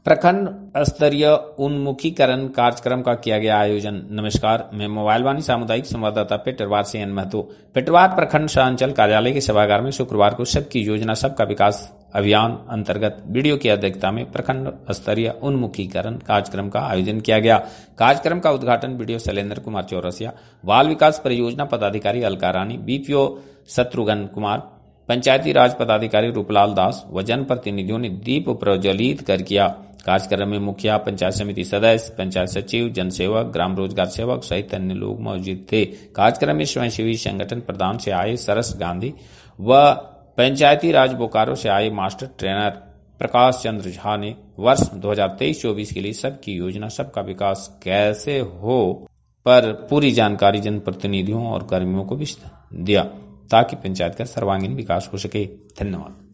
प्रखंड स्तरीय उन्मुखीकरण कार्यक्रम का किया गया आयोजन। नमस्कार, मैं मोबाइल वाणी सामुदायिक संवाददाता पेटरवार से एन महतो। पेटरवार प्रखंड अंचल कार्यालय के सभागार में शुक्रवार को सबकी योजना सबका विकास अभियान अंतर्गत वीडियो की अध्यक्षता में प्रखंड स्तरीय उन्मुखीकरण कार्यक्रम का आयोजन किया गया। कार्यक्रम का उद्घाटन वीडियो शैलेंद्र कुमार चौरसिया, बाल विकास परियोजना पदाधिकारी अलका रानी, बीपीओ शत्रुघ्न कुमार, पंचायती राज पदाधिकारी रूपलाल दास व जनप्रतिनिधियों ने दीप प्रज्वलित कर किया। कार्यक्रम में मुखिया, पंचायत समिति सदस्य, पंचायत सचिव, जनसेवक, ग्राम रोजगार सेवक सहित अन्य लोग मौजूद थे। कार्यक्रम में स्वयंसेवी संगठन प्रधान से आए सरस गांधी व पंचायती राज बोकारो से आए मास्टर ट्रेनर प्रकाश चंद्र झा ने वर्ष 2023-24 के लिए सबकी योजना सबका विकास कैसे हो पर पूरी जानकारी जनप्रतिनिधियों और कर्मियों को भी दिया ताकि पंचायत का सर्वांगीण विकास हो सके। धन्यवाद।